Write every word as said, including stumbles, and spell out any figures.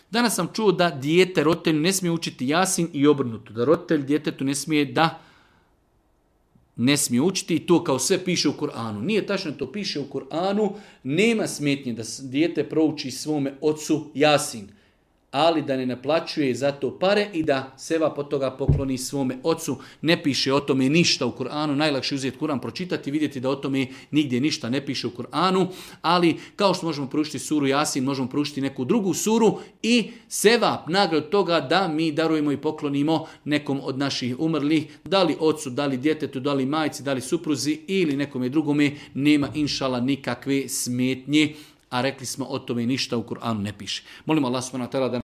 Danas sam čuo da dijete roditelju ne smije učiti Jasin i obrnuto. Da roditelj djetetu ne smije da ne smije učiti i to kao sve piše u Kur'anu. Nije tačno, to piše u Kur'anu. Nema smetnje da dijete prouči svome ocu Jasin, ali da ne naplaćuje za to pare i da seva po toga pokloni svome ocu. Ne piše o tome ništa u Kur'anu. Najlakše uzeti Kur'an, pročitati i vidjeti da o tome nigdje ništa ne piše u Kur'anu. Ali kao što možemo proučiti suru Jasin, možemo proučiti neku drugu suru i seva nagrad toga da mi darujemo i poklonimo nekom od naših umrlih, da li ocu, da li djetetu, da li majci, da li supruzi ili nekome drugome, nema inšala nikakve smetnje. A rekli smo o tome ništa u Kur'anu ne piše. Molimo Allah subhanahu wa ta'ala da